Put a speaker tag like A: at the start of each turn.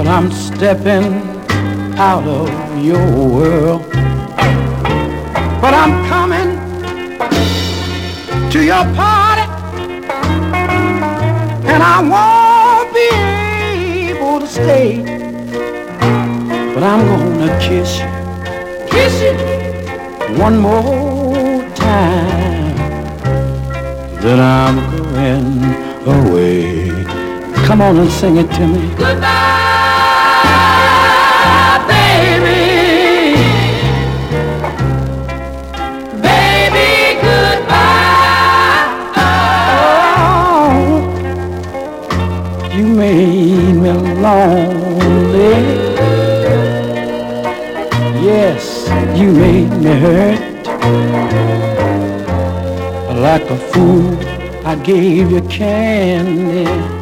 A: but I'm stepping out of your world. But I'm coming to your party, and I won't be able to stay. But I'm gonna kiss you one more time. Then I'm going away. Come on and sing it to me.
B: Goodbye, baby. Baby, goodbye.
A: Oh, you made me lonely. Yes, you made me hurt. Like a fool, I gave you candy.